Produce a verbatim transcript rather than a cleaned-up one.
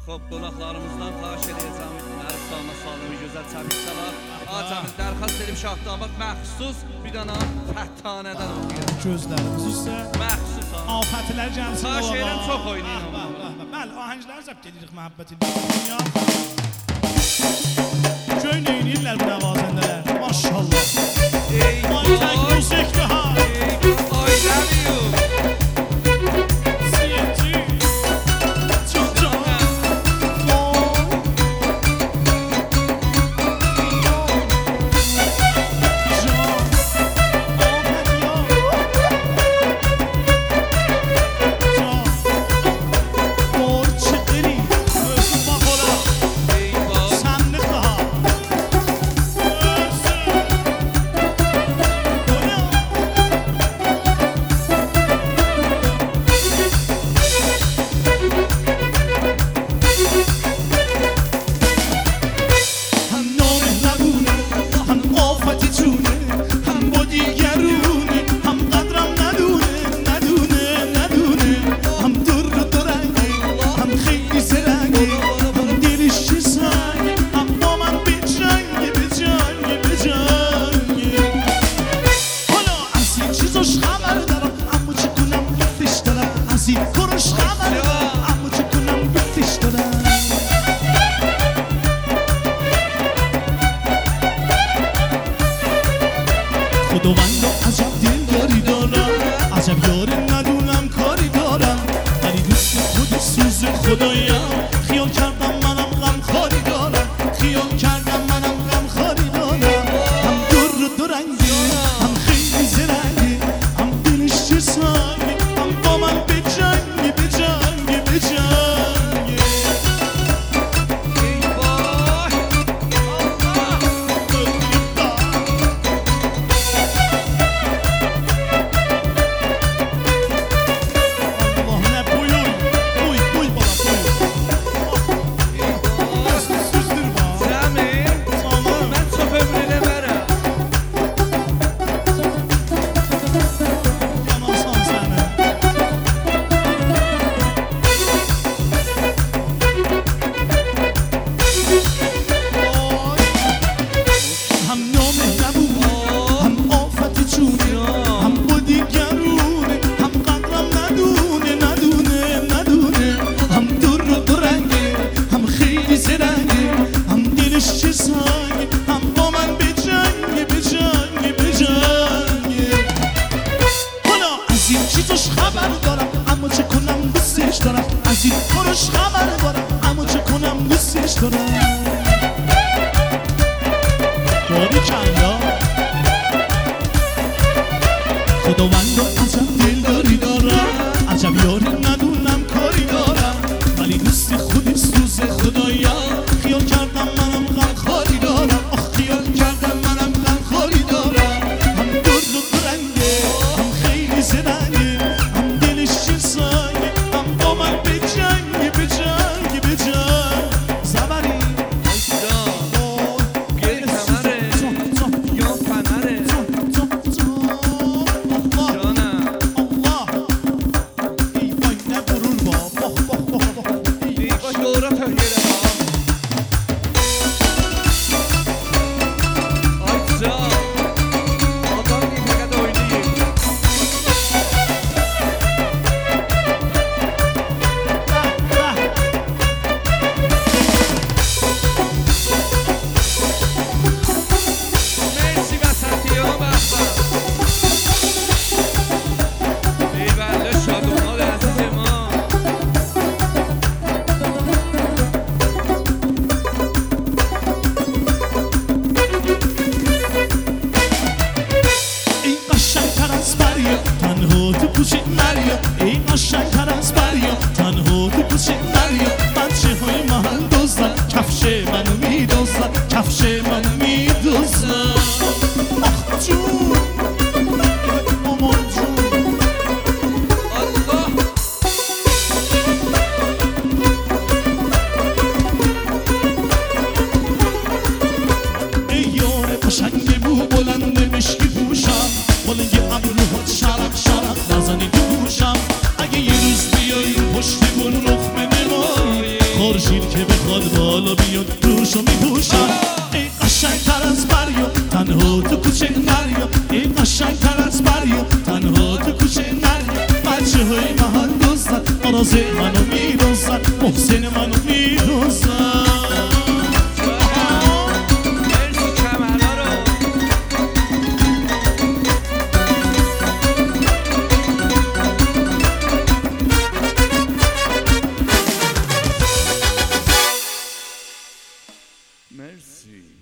خب qonaqlarımızdan xahiş edəcəm Ərif Salma Salimi gözəl təbriklər. Acəmi dərxast edib Şahdabad məxsus bir dənə fəttanədən oxuyur. Gözlərimiz üstə məxsus afətlər gəlsin. Xahiş edirəm çox oynayın. Bəli, ahənglər zəbt edirik məhəbbəti dünya. Göy neynirlər bu nəvazəndələr. Maşallah. Ey tək müzik ha. I love you. خداوند عجب دل داری دارم عجب یار ندونم کاری دارم ولی دوست خود سوز خدایم خیال کردم منم غم خاری دارم خیال کردم منم غم خاری دارم هم در و دو رنگی هم خیلی زرنگی هم دلش چه سنگی هم با من به جنگی به جنگی به جنگی از این خورش خبر دارم اما چه کنم دوستش دارم داری کندا خداوند عجب دل داری دارم عجب یاری ندونم کاری دارم ولی دوست خودی سوز خدایم خیال کردم منم غم خاری دارم آخ خیال کردم منم غم خاری دارم هم درد و رنگه هم خیلی زرنگه هم دلش چه سنگه هم با من به جنگی به جنگی به جنگ زبری گل کمره یا فنره جانم Allah ای وای نبرون با بخ بخ بخ بخ ای باش دورا تهیره آی جان آدم این فقط اویدی مرسی بسنتی ها بخبر ای بله شادومال عزیز ما این قشنگتر از بریا تنها تو کوچه مریا این قشنگتر از بریا تنها تو کوچه مریا بچه های محل دزدن کفش منو میدزدن کفش منو میدزدن آخ جون مامان جون الله ای یار قشنگ بو بلند مشکی پوشم بالنگ ابروهات شرق شرق نزنی تو گوشم اگه یه روز بیایی پشت گل رخ بنمایی خورشید کوچه نریا این قشنگ تر از بریا تنها تو کوچه نریا بچه های محل دوستن آرازه منو میروزن محسن منو میروزن